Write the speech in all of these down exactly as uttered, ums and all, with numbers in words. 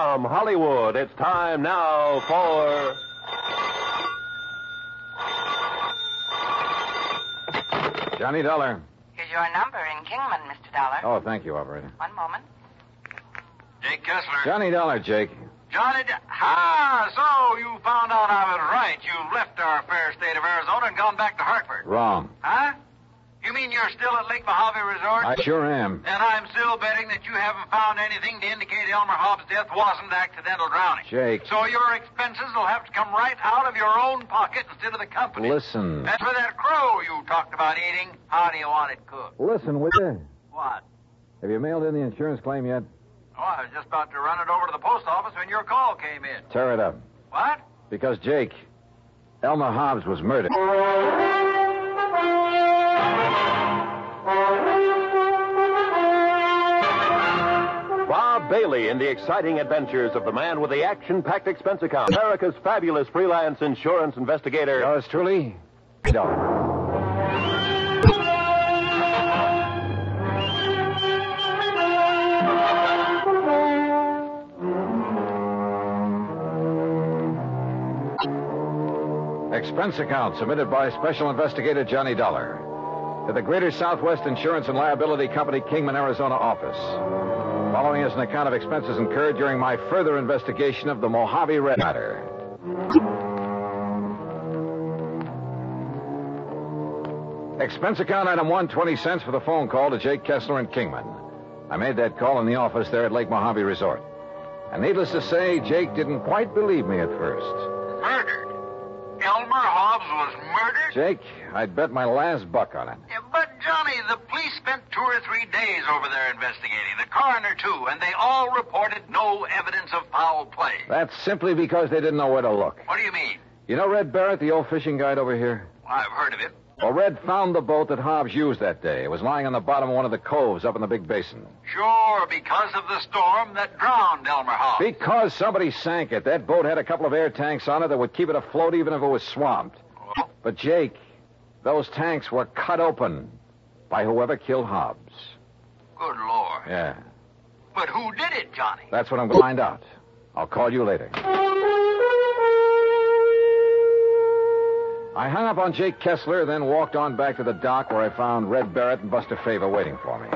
From Hollywood, it's time now for... Johnny Dollar. Here's your number in Kingman, Mister Dollar. Oh, thank you, operator. One moment. Jake Kessler. Johnny Dollar, Jake. Johnny... D- ah, so you found out I was right. You left our fair state of Arizona and gone back to Hartford. Wrong. Huh? You mean you're still at Lake Mojave Resort? I sure am. And I'm still betting that you haven't found anything to indicate Elmer Hobbs' death wasn't accidental drowning. Jake. So your expenses will have to come right out of your own pocket instead of the company. Listen. As for that crow you talked about eating, how do you want it cooked? Listen, will you? What? Have you mailed in the insurance claim yet? Oh, I was just about to run it over to the post office when your call came in. Tear it up. What? Because, Jake, Elmer Hobbs was murdered. Bob Bailey in the exciting adventures of the man with the action-packed expense account. America's fabulous freelance insurance investigator. Yours truly, Dollar. Expense account submitted by Special Investigator Johnny Dollar to the Greater Southwest Insurance and Liability Company, Kingman, Arizona office. Following is an account of expenses incurred during my further investigation of the Mojave Red matter. Expense account item one, twenty cents for the phone call to Jake Kessler in Kingman. I made that call in the office there at Lake Mojave Resort. And needless to say, Jake didn't quite believe me at first. Murdered? Elmer Hobbs was murdered? Jake, I'd bet my last buck on it. Yeah, but, Johnny, the police spent two or three days over there investigating. The coroner, too, and they all reported no evidence of foul play. That's simply because they didn't know where to look. What do you mean? You know Red Barrett, the old fishing guide over here? Well, I've heard of him. Well, Red found the boat that Hobbs used that day. It was lying on the bottom of one of the coves up in the big basin. Sure, because of the storm that drowned Elmer Hobbs. Because somebody sank it. That boat had a couple of air tanks on it that would keep it afloat even if it was swamped. Oh. But, Jake, those tanks were cut open by whoever killed Hobbs. Good Lord. Yeah. But who did it, Johnny? That's what I'm going to find out. I'll call you later. I hung up on Jake Kessler, then walked on back to the dock where I found Red Barrett and Buster Favor waiting for me.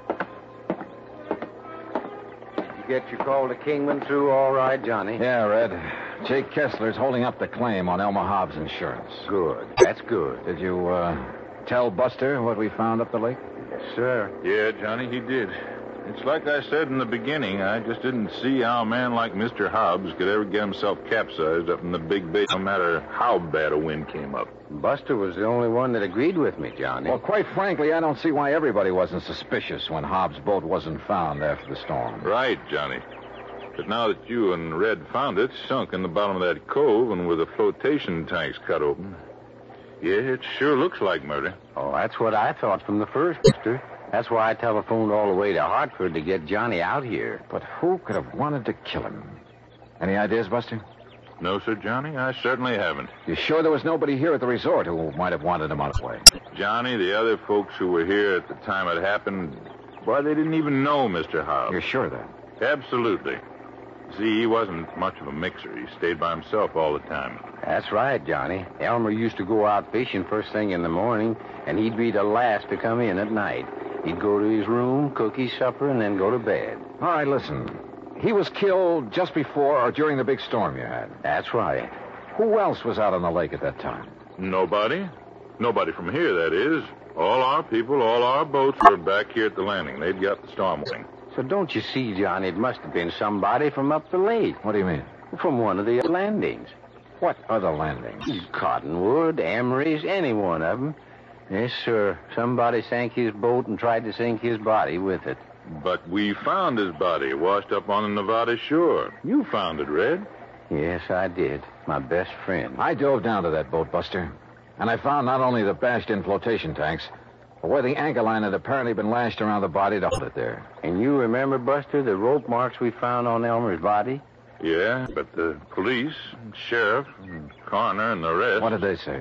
You get your call to Kingman through all right, Johnny? Yeah, Red. Jake Kessler's holding up the claim on Elmer Hobbs' insurance. Good. That's good. Did you, uh, tell Buster what we found up the lake? Yes, sir. Yeah, Johnny, he did. It's like I said in the beginning. I just didn't see how a man like Mister Hobbs could ever get himself capsized up in the big bay, no matter how bad a wind came up. Buster was the only one that agreed with me, Johnny. Well, quite frankly, I don't see why everybody wasn't suspicious when Hobbs' boat wasn't found after the storm. Right, Johnny. But now that you and Red found it, sunk in the bottom of that cove and with the flotation tanks cut open, yeah, it sure looks like murder. Oh, that's what I thought from the first, Buster. That's why I telephoned all the way to Hartford to get Johnny out here. But who could have wanted to kill him? Any ideas, Buster? No, sir, Johnny, I certainly haven't. You sure there was nobody here at the resort who might have wanted him out of the way? Johnny, the other folks who were here at the time it happened, why, they didn't even know Mister Hobbs. You're sure of that? Absolutely. See, he wasn't much of a mixer. He stayed by himself all the time. That's right, Johnny. Elmer used to go out fishing first thing in the morning, and he'd be the last to come in at night. He'd go to his room, cook his supper, and then go to bed. All right, listen. He was killed just before or during the big storm you had. That's right. Who else was out on the lake at that time? Nobody. Nobody from here, that is. All our people, all our boats were back here at the landing. They'd got the storm warning. So don't you see, Johnny, it must have been somebody from up the lake. What do you mean? From one of the landings. What other landings? Cottonwood, Emery's, any one of them. Yes, sir. Somebody sank his boat and tried to sink his body with it. But we found his body washed up on the Nevada shore. You found it, Red. Yes, I did. My best friend. I dove down to that boat, Buster. And I found not only the bashed-in flotation tanks, but where the anchor line had apparently been lashed around the body to hold it there. And you remember, Buster, the rope marks we found on Elmer's body? Yeah, but the police, sheriff, and coroner, and the rest... What did they say?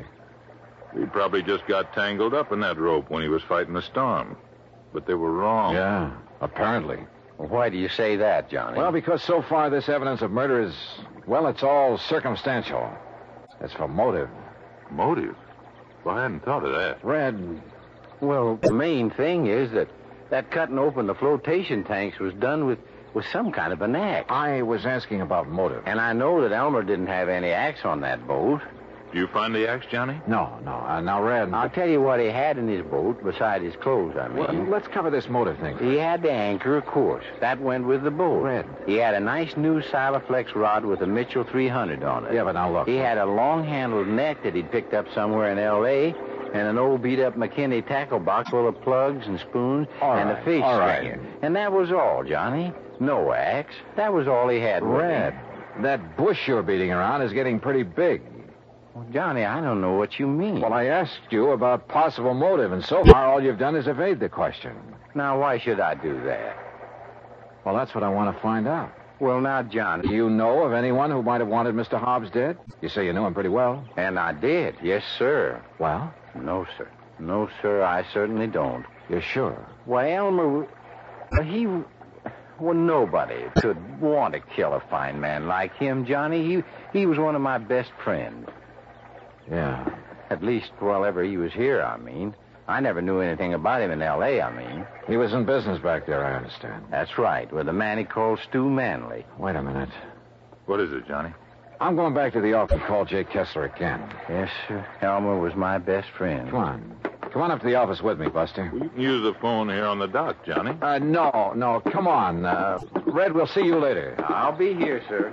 He probably just got tangled up in that rope when he was fighting the storm. But they were wrong. Yeah, apparently. Why do you say that, Johnny? Well, because so far this evidence of murder is, well, it's all circumstantial. As for motive. Motive? Well, I hadn't thought of that. Red. Well, the main thing is that that cutting open the flotation tanks was done with, with some kind of an axe. I was asking about motive. And I know that Elmer didn't have any axe on that boat. Did you find the axe, Johnny? No, no. Uh, now, Red. I'll tell you what he had in his boat, beside his clothes, I mean. Well, let's cover this motive thing. He had the anchor, of course. That went with the boat. Red. He had a nice new Silaflex rod with a Mitchell three hundred on it. Yeah, but now look. He had a long-handled net that he'd picked up somewhere in L A and an old beat-up McKinney tackle box full of plugs and spoons All and right, a fish all right. stringer. And that was all, Johnny. No axe. That was all he had with Red, him. that bush you're beating around is getting pretty big. Well, Johnny, I don't know what you mean. Well, I asked you about possible motive, and so far all you've done is evade the question. Now, why should I do that? Well, that's what I want to find out. Well, now, Johnny. Do you know of anyone who might have wanted Mister Hobbs dead? You say you knew him pretty well. And I did. Yes, sir. Well? No, sir. No, sir, I certainly don't. You're sure? Why, Elmer, well, he... Well, nobody could want to kill a fine man like him, Johnny. He he was one of my best friends. Yeah. At least while ever he was here, I mean. I never knew anything about him in L A, I mean. He was in business back there, I understand. That's right, with a man he called Stu Manley. Wait a minute. What is it, Johnny? I'm going back to the office to call Jake Kessler again. Yes, sir. Elmer was my best friend. Come on. Come on up to the office with me, Buster. Well, you can use the phone here on the dock, Johnny. Uh, no, no, come on. Uh, Red, we'll see you later. I'll be here, sir.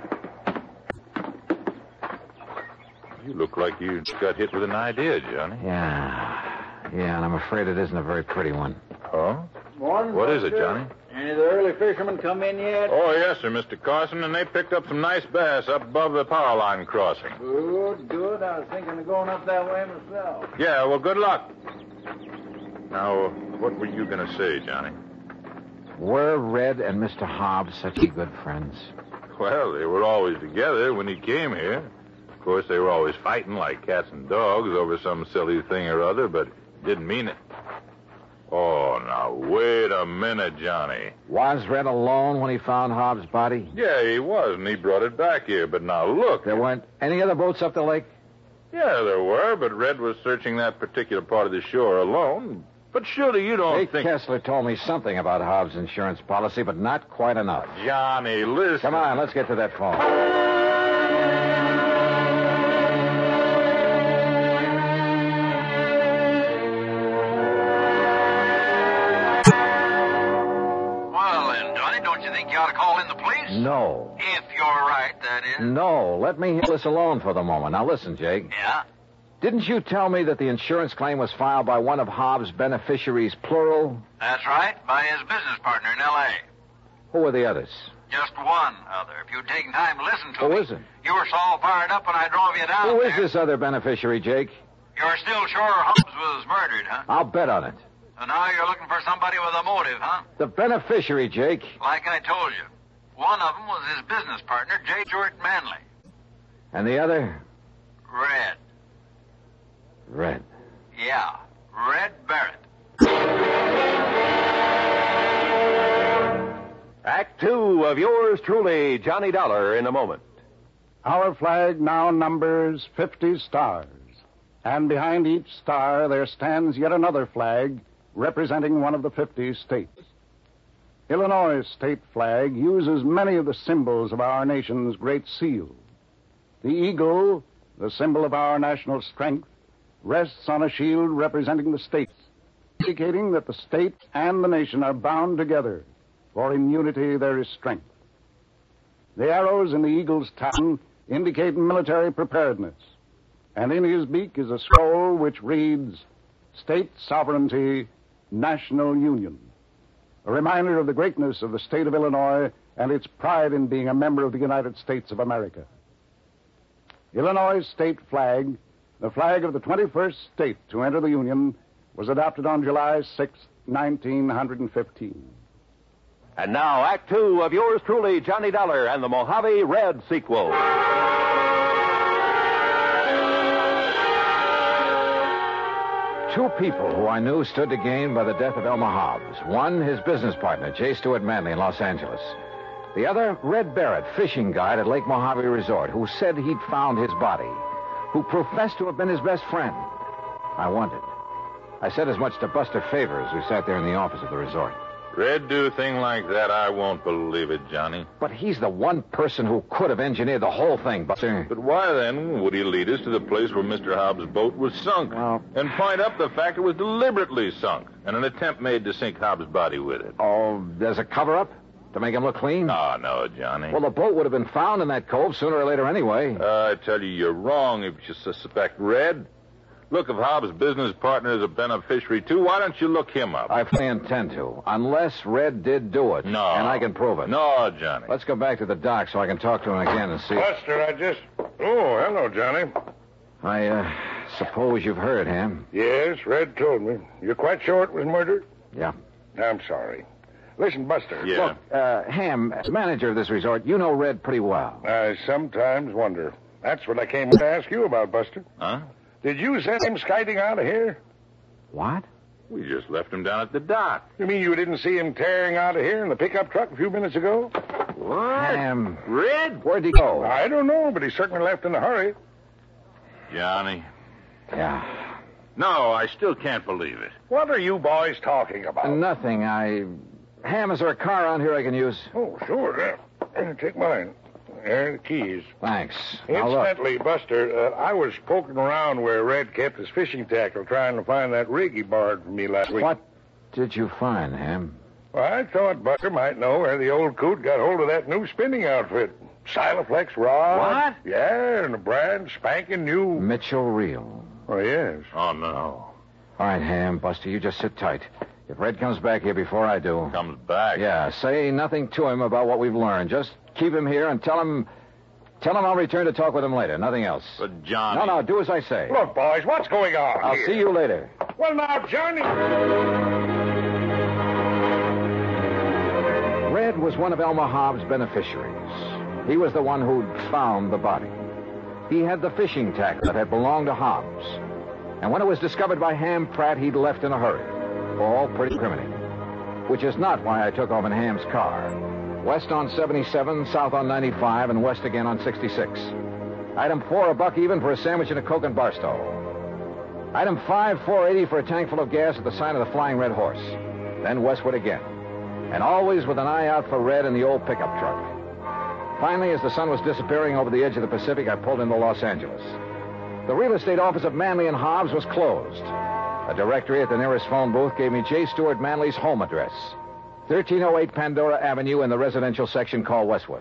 You look like you got hit with an idea, Johnny. Yeah. Yeah, and I'm afraid it isn't a very pretty one. Oh? Morning, What is it, Buster. Johnny? Any of the early fishermen come in yet? Oh, yes, sir, Mister Carson, and they picked up some nice bass up above the power line crossing. Good, good. I was thinking of going up that way myself. Yeah, well, good luck. Now, what were you going to say, Johnny? Were Red and Mister Hobbs such good friends? Well, they were always together when he came here. Of course, they were always fighting like cats and dogs over some silly thing or other, but didn't mean it. Oh, now, wait a minute, Johnny. Was Red alone when he found Hobbs' body? Yeah, he was, and he brought it back here. But now, look. There weren't any other boats up the lake? Yeah, there were, but Red was searching that particular part of the shore alone. But surely you don't Jake think... Kessler told me something about Hobbs' insurance policy, but not quite enough. Johnny, listen. Come on, let's get to that phone. You ought to call in the police? No. If you're right, that is. No. Let me hear this alone for the moment. Now, listen, Jake. Yeah? Didn't you tell me that the insurance claim was filed by one of Hobbs' beneficiaries, plural? That's right, by his business partner in L A. Who were the others? Just one other. If you'd taken time to listen to Who me. is it? You were so all fired up when I drove you down Who there. is this other beneficiary, Jake? You're still sure Hobbs was murdered, huh? I'll bet on it. So now you're looking for somebody with a motive, huh? The beneficiary, Jake. Like I told you. One of them was his business partner, J. Stuart Manley. And the other? Red. Red. Yeah, Red Barrett. Act two of yours truly, Johnny Dollar, in a moment. Our flag now numbers fifty stars, and behind each star there stands yet another flag representing one of the fifty states. Illinois' state flag uses many of the symbols of our nation's great seal. The eagle, the symbol of our national strength, rests on a shield representing the states, indicating that the state and the nation are bound together, for in unity there is strength. The arrows in the eagle's talon indicate military preparedness, and in his beak is a scroll which reads, State Sovereignty, National Union, a reminder of the greatness of the state of Illinois and its pride in being a member of the United States of America. Illinois' state flag, the flag of the twenty-first state to enter the Union, was adopted on July sixth, nineteen fifteen. And now, Act two of yours truly, Johnny Dollar, and the Mojave Red sequel. two people who I knew stood to gain by the death of Elmer Hobbs. One, his business partner, J. Stuart Manley in Los Angeles. The other, Red Barrett, fishing guide at Lake Mojave Resort, who said he'd found his body, who professed to have been his best friend. I wondered. I said as much to Buster Favors, who sat there in the office of the resort. Red do a thing like that, I won't believe it, Johnny. But he's the one person who could have engineered the whole thing, Buster. But why, then, would he lead us to the place where Mister Hobbs' boat was sunk? Well... And point up the fact it was deliberately sunk, and an attempt made to sink Hobbs' body with it? Oh, there's a cover-up? To make him look clean? No, no, Johnny. Well, the boat would have been found in that cove sooner or later anyway. Uh, I tell you, you're wrong if you suspect Red. Look, if Hobbs' business partner is a beneficiary, too, why don't you look him up? I fully intend to, unless Red did do it. No. And I can prove it. No, Johnny. Let's go back to the dock so I can talk to him again and see... Buster, I just... Oh, hello, Johnny. I, uh, suppose you've heard, Ham? Yes, Red told me. You're quite sure it was murder? Yeah. I'm sorry. Listen, Buster. Yeah. Look, uh, Ham, as manager of this resort, you know Red pretty well. I sometimes wonder. That's what I came to ask you about, Buster. Huh? Did you send him skiting out of here? What? We just left him down at the dock. You mean you didn't see him tearing out of here in the pickup truck a few minutes ago? What? Ham. Red? Where'd he go? I don't know, but he certainly left in a hurry. Johnny. Yeah. No, I still can't believe it. What are you boys talking about? Nothing. I... Ham, is there a car around here I can use? Oh, sure. Uh, take mine. There are the keys. Thanks. Now, look. Incidentally, Buster, uh, I was poking around where Red kept his fishing tackle trying to find that rig he borrowed from me last week. What did you find, Ham? Well, I thought Buster might know where the old coot got hold of that new spinning outfit. Silaflex rod. What? Yeah, and a brand spanking new... Mitchell Reel. Oh, yes. Oh, no. All right, Ham, Buster, you just sit tight. If Red comes back here before I do... Comes back? Yeah, say nothing to him about what we've learned. Just keep him here and tell him... Tell him I'll return to talk with him later. Nothing else. But, Johnny... No, no, do as I say. Look, boys, what's going on I'll here? see you later. Well, now, Johnny... Red was one of Elmer Hobbs' beneficiaries. He was the one who'd found the body. He had the fishing tackle that had belonged to Hobbs. And when it was discovered by Ham Pratt, he'd left in a hurry. All pretty criminal. Which is not why I took off in Ham's car. West on seventy-seven, south on ninety-five, and west again on sixty-six. Item four, a buck even for a sandwich and a Coke and Barstow. Item five, four eighty for a tank full of gas at the sign of the Flying Red Horse. Then westward again. And always with an eye out for Red in the old pickup truck. Finally, as the sun was disappearing over the edge of the Pacific, I pulled into Los Angeles. The real estate office of Manley and Hobbs was closed. A directory at the nearest phone booth gave me J. Stuart Manley's home address. thirteen oh eight Pandora Avenue in the residential section called Westwood.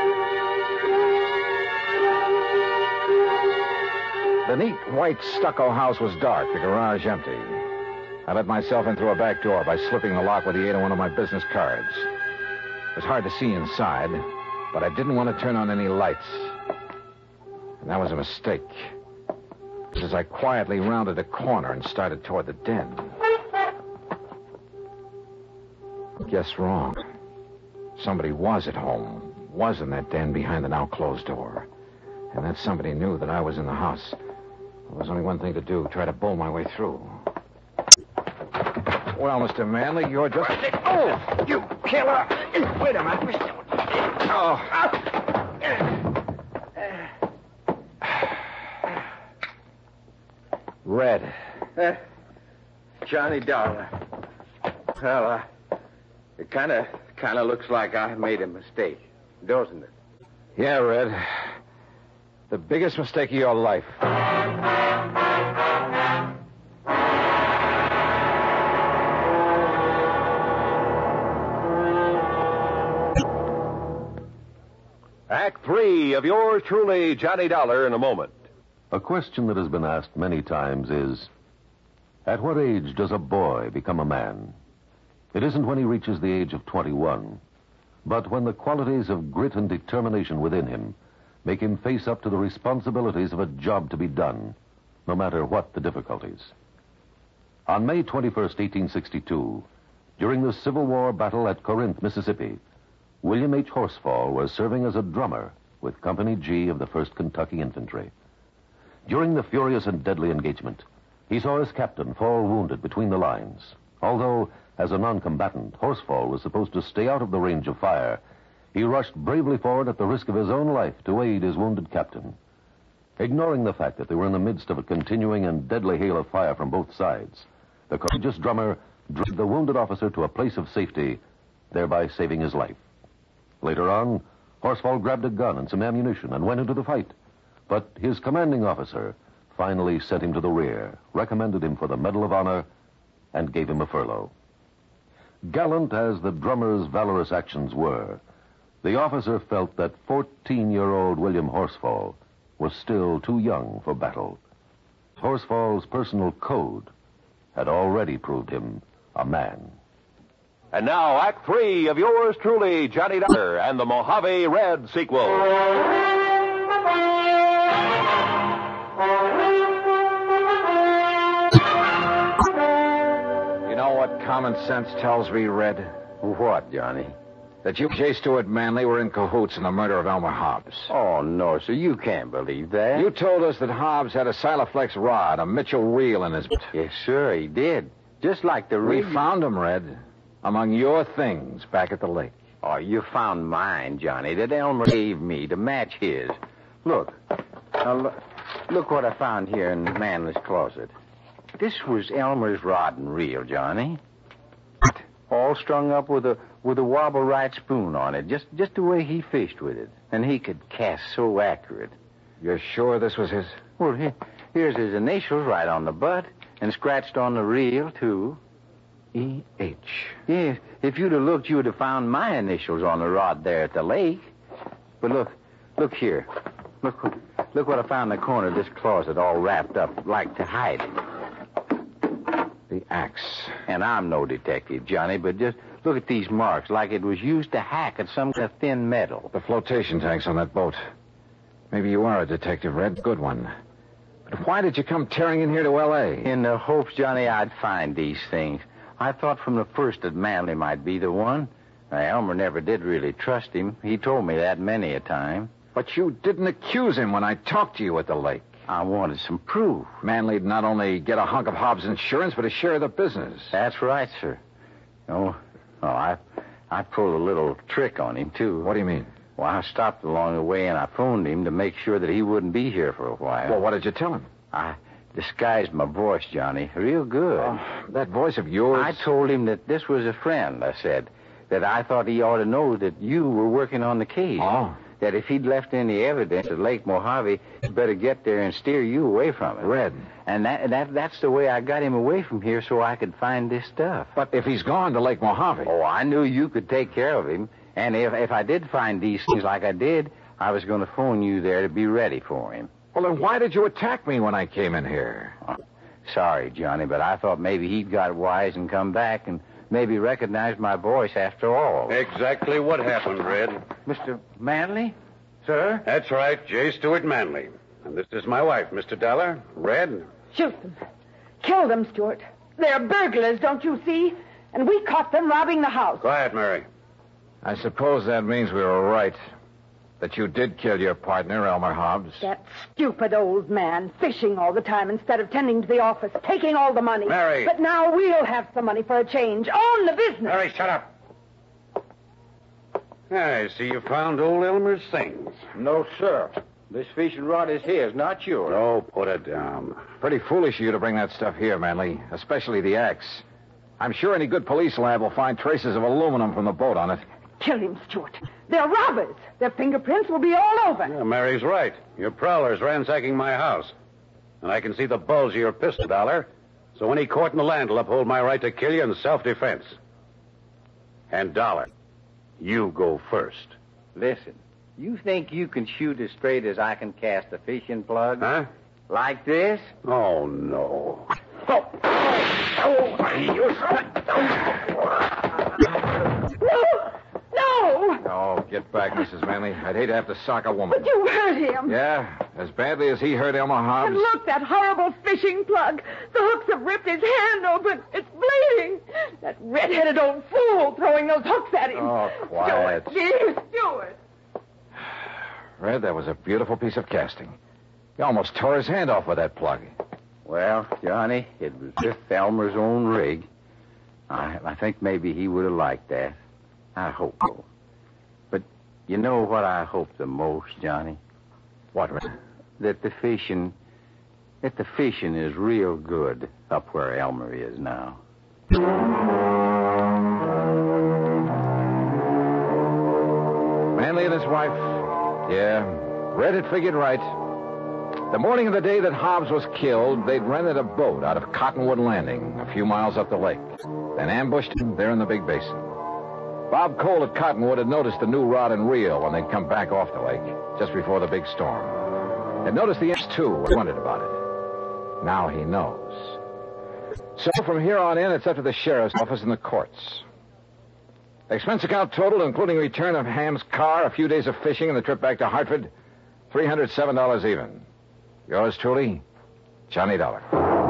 The neat white stucco house was dark, the garage empty. I let myself in through a back door by slipping the lock with the aid of one of my business cards. It was hard to see inside, but I didn't want to turn on any lights. And that was a mistake. As I quietly rounded a corner and started toward the den. Guess wrong. Somebody was at home, was in that den behind the now closed door. And that somebody knew that I was in the house. There was only one thing to do, try to bull my way through. Well, Mister Manley, you're just... Oh, you killer! Wait a minute, Mister Oh. Red. Uh, Johnny Dollar. Well, uh, it kind of kind of looks like I made a mistake, doesn't it? Yeah, Red. The biggest mistake of your life. Act three of yours truly, Johnny Dollar, in a moment. A question that has been asked many times is, at what age does a boy become a man? It isn't when he reaches the age of twenty-one, but when the qualities of grit and determination within him make him face up to the responsibilities of a job to be done, no matter what the difficulties. On May twenty-first, eighteen sixty-two, during the Civil War battle at Corinth, Mississippi, William H. Horsfall was serving as a drummer with Company G of the first Kentucky Infantry. During the furious and deadly engagement, he saw his captain fall wounded between the lines. Although, as a non-combatant, Horsfall was supposed to stay out of the range of fire, he rushed bravely forward at the risk of his own life to aid his wounded captain. Ignoring the fact that they were in the midst of a continuing and deadly hail of fire from both sides, the courageous drummer dragged the wounded officer to a place of safety, thereby saving his life. Later on, Horsfall grabbed a gun and some ammunition and went into the fight. But his commanding officer finally sent him to the rear, recommended him for the Medal of Honor, and gave him a furlough. Gallant as the drummer's valorous actions were, the officer felt that fourteen-year-old William Horsfall was still too young for battle. Horsfall's personal code had already proved him a man. And now, Act Three of yours truly, Johnny Dollar, and the Mojave Red sequel. You know what common sense tells me, Red? What, Johnny? That you and J. Stewart Manley were in cahoots in the murder of Elmer Hobbs. Oh, no, sir. You can't believe that. You told us that Hobbs had a Silaflex rod, a Mitchell reel in his... Yes, sir, he did. Just like the We rig... found him, Red, among your things back at the lake. Oh, you found mine, Johnny, that Elmer gave me to match his. Look. Now, look, look what I found here in Manley's closet. This was Elmer's rod and reel, Johnny. All strung up with a with a wobble right spoon on it, just just the way he fished with it. And he could cast so accurate. You're sure this was his? Well, he, here's his initials right on the butt, and scratched on the reel, too. E H. Yeah, if you'd have looked, you would have found my initials on the rod there at the lake. But look, look here. Look, look what I found in the corner of this closet, all wrapped up, like to hide it. The axe. And I'm no detective, Johnny, but just look at these marks, like it was used to hack at some kind of thin metal. The flotation tanks on that boat. Maybe you are a detective, Red. Good one. But why did you come tearing in here to L A? In the hopes, Johnny, I'd find these things. I thought from the first that Manley might be the one. Now, Elmer never did really trust him. He told me that many a time. But you didn't accuse him when I talked to you at the lake. I wanted some proof. Manley'd not only get a hunk of Hobbs' insurance, but a share of the business. That's right, sir. Oh, oh I, I pulled a little trick on him, too. What do you mean? Well, I stopped along the way and I phoned him to make sure that he wouldn't be here for a while. Well, what did you tell him? I disguised my voice, Johnny, real good. Oh, that voice of yours? I told him that this was a friend, I said. That I thought he ought to know that you were working on the case. Oh. That if he'd left any evidence at Lake Mojave, he'd better get there and steer you away from it. Red. And that, that that's the way I got him away from here so I could find this stuff. But if he's gone to Lake Mojave... Oh, I knew you could take care of him. And if, if I did find these things like I did, I was going to phone you there to be ready for him. Well, then why did you attack me when I came in here? Oh, sorry, Johnny, but I thought maybe he'd got wise and come back and maybe recognized my voice after all. Exactly what happened, Red. Mister Manley? Sir? That's right, J. Stewart Manley. And this is my wife, Mister Dollar. Red. Shoot them. Kill them, Stewart. They're burglars, don't you see? And we caught them robbing the house. Quiet, Mary. I suppose that means we were right. That you did kill your partner, Elmer Hobbs. That stupid old man, fishing all the time instead of tending to the office, taking all the money. Mary. But now we'll have some money for a change. Own the business. Mary, shut up. I see you found old Elmer's things. No, sir. This fishing rod is his, not yours. Oh, put it down. Pretty foolish of you to bring that stuff here, Manley, especially the axe. I'm sure any good police lab will find traces of aluminum from the boat on it. Kill him, Stewart. They're robbers. Their fingerprints will be all over. Yeah, Mary's right. Your prowler's ransacking my house. And I can see the bulge of your pistol, Dollar. So any court in the land will uphold my right to kill you in self-defense. And, Dollar, you go first. Listen, you think you can shoot as straight as I can cast a fishing plug? Huh? Like this? Oh, no. Oh! Oh! You... No! No! Oh, get back, Missus Manley. I'd hate to have to sock a woman. But you hurt him. Yeah, as badly as he hurt Elmer Hobbs. And look, that horrible fishing plug. The hooks have ripped his hand open. It's bleeding. That red-headed old fool throwing those hooks at him. Oh, quiet. Stewart, dear Stewart. Red, that was a beautiful piece of casting. He almost tore his hand off with that plug. Well, Johnny, it was just Elmer's own rig. I, I think maybe he would have liked that. I hope so. But you know what I hope the most, Johnny? What, Red? That the fishing, that the fishing is real good up where Elmer is now. Manley and his wife. Yeah, Red had figured right. The morning of the day that Hobbs was killed, they'd rented a boat out of Cottonwood Landing, a few miles up the lake, then ambushed him there in the Big Basin. Bob Cole at Cottonwood had noticed the new rod and reel when they'd come back off the lake, just before the big storm. Had noticed the inch, too, and wondered about it. Now he knows. So from here on in, it's up to the sheriff's office and the courts. Expense account total, including return of Ham's car, a few days of fishing, and the trip back to Hartford, three hundred seven dollars even. Yours truly, Johnny Dollar.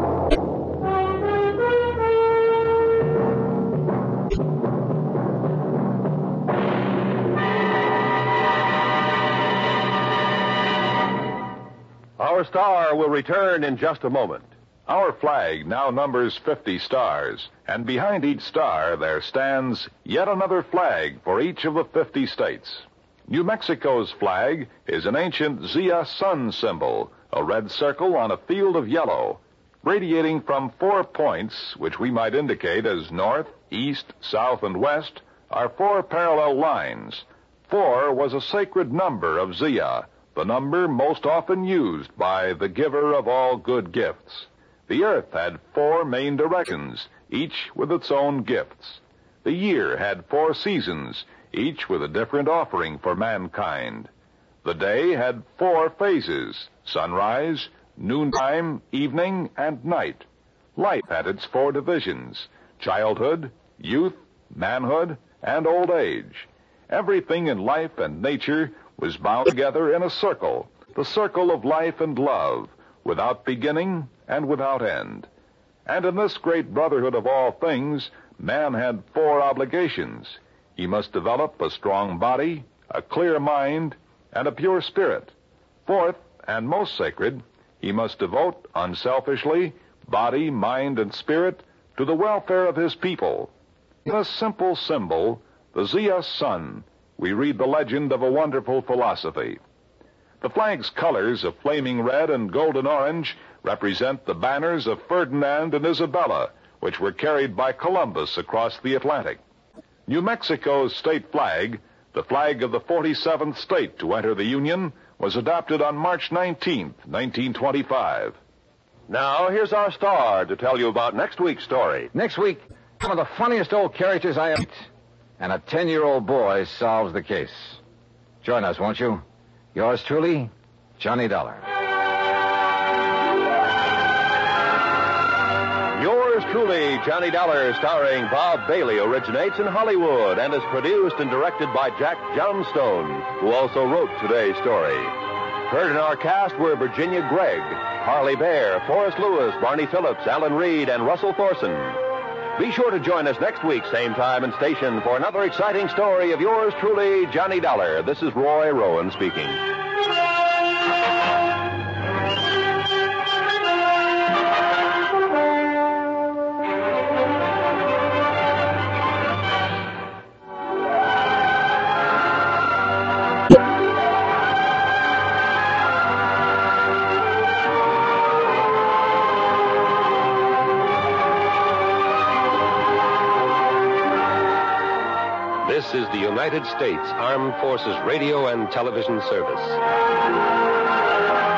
Our star will return in just a moment. Our flag now numbers fifty stars, and behind each star there stands yet another flag for each of the fifty states. New Mexico's flag is an ancient Zia sun symbol, a red circle on a field of yellow. Radiating from four points, which we might indicate as north, east, south, and west, are four parallel lines. Four was a sacred number of Zia, the number most often used by the giver of all good gifts. The earth had four main directions, each with its own gifts. The year had four seasons, each with a different offering for mankind. The day had four phases: sunrise, noontime, evening, and night. Life had its four divisions: childhood, youth, manhood, and old age. Everything in life and nature was bound together in a circle, the circle of life and love, without beginning and without end. And in this great brotherhood of all things, man had four obligations. He must develop a strong body, a clear mind, and a pure spirit. Fourth, and most sacred, he must devote unselfishly body, mind, and spirit to the welfare of his people. In a simple symbol, the Zia sun, we read the legend of a wonderful philosophy. The flag's colors of flaming red and golden orange represent the banners of Ferdinand and Isabella, which were carried by Columbus across the Atlantic. New Mexico's state flag, the flag of the forty-seventh state to enter the Union, was adopted on March nineteenth, nineteen twenty-five. Now, here's our star to tell you about next week's story. Next week, some of the funniest old characters I ever met, and a ten-year-old boy solves the case. Join us, won't you? Yours truly, Johnny Dollar. Yours truly, Johnny Dollar, starring Bob Bailey, originates in Hollywood and is produced and directed by Jack Johnstone, who also wrote today's story. Heard in our cast were Virginia Gregg, Harley Bear, Forrest Lewis, Barney Phillips, Alan Reed, and Russell Thorson. Be sure to join us next week, same time and station, for another exciting story of yours truly, Johnny Dollar. This is Roy Rowan speaking. This is the United States Armed Forces Radio and Television Service.